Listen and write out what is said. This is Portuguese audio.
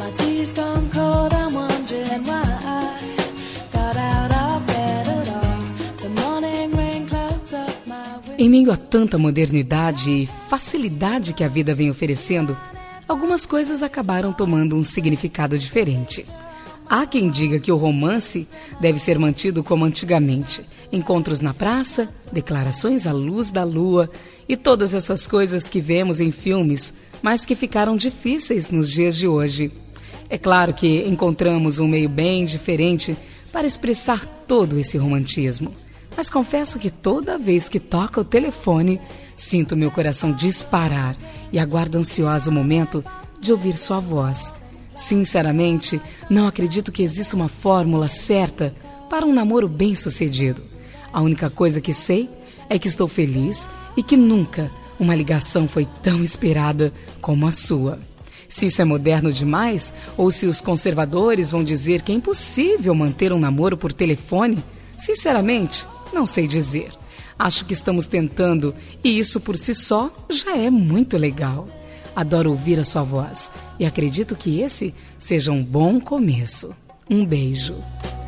tea's gone cold, I'm wondering why I got out of bed at all. The morning rain clouds up my window. Em meio a tanta modernidade e facilidade que a vida vem oferecendo, algumas coisas acabaram tomando um significado diferente. Há quem diga que o romance deve ser mantido como antigamente. Encontros na praça, declarações à luz da lua e todas essas coisas que vemos em filmes, mas que ficaram difíceis nos dias de hoje. É claro que encontramos um meio bem diferente para expressar todo esse romantismo. Mas confesso que toda vez que toca o telefone, sinto meu coração disparar e aguardo ansioso o momento de ouvir sua voz. Sinceramente, não acredito que exista uma fórmula certa para um namoro bem-sucedido. A única coisa que sei é que estou feliz e que nunca uma ligação foi tão esperada como a sua. Se isso é moderno demais, ou se os conservadores vão dizer que é impossível manter um namoro por telefone, sinceramente, não sei dizer. Acho que estamos tentando e isso por si só já é muito legal. Adoro ouvir a sua voz e acredito que esse seja um bom começo. Um beijo.